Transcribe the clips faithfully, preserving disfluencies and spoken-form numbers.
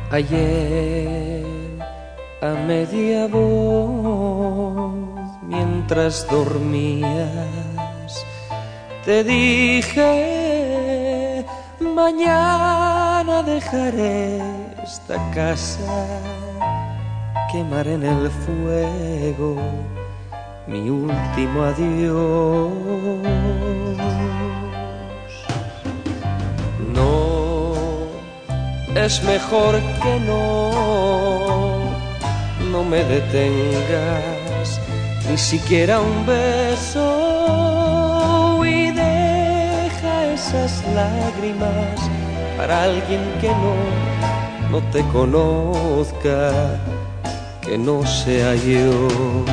Ayer a media voz, mientras dormías, te dije: mañana dejaré esta casa, quemaré en el fuego mi último adiós. No, es mejor que no, no me detengas, ni siquiera un beso, y deja esas lágrimas para alguien que no, no te conozca, que no sea yo.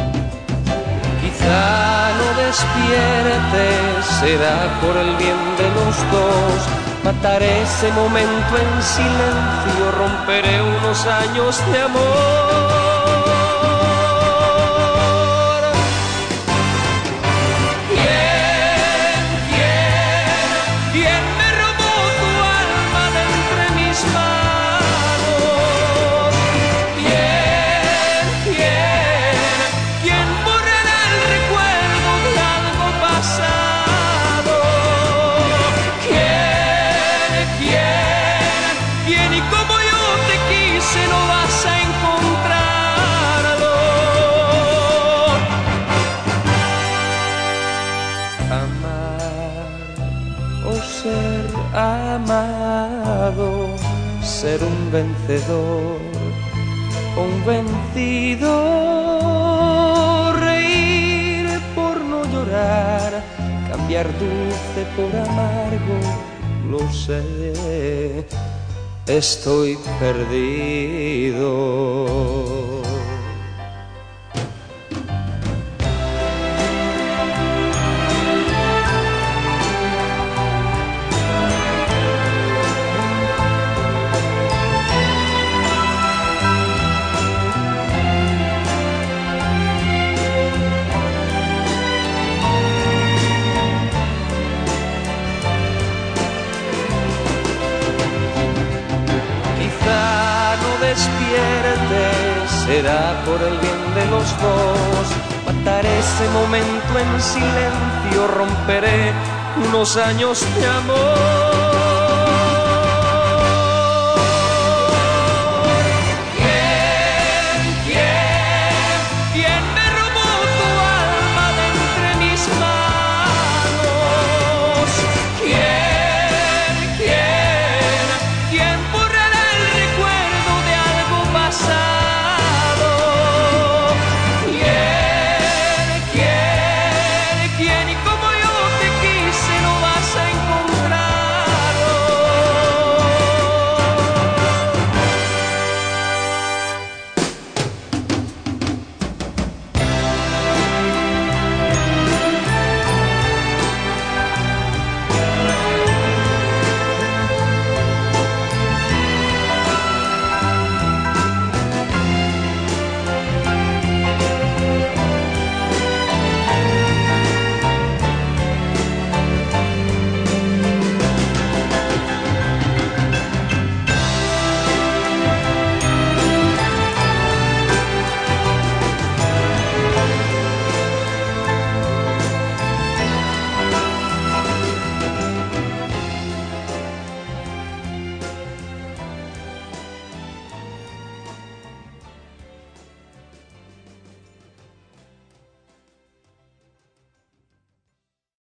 Quizá no despiertes, será por el bien de los dos. Mataré ese momento en silencio, romperé unos años de amor. ¿Quién, quién, quién me robó tu alma de entre mis manos? ¿Quién, quién, quién borrará el recuerdo de algo pasado? Bien, y como yo te quise no vas a encontrarlo. Amar o ser amado, ser un vencedor o un vencido, reír por no llorar, cambiar dulce por amargo, lo sé. Estoy perdido. Despiertes, será por el bien de los dos. Mataré ese momento en silencio, romperé unos años de amor.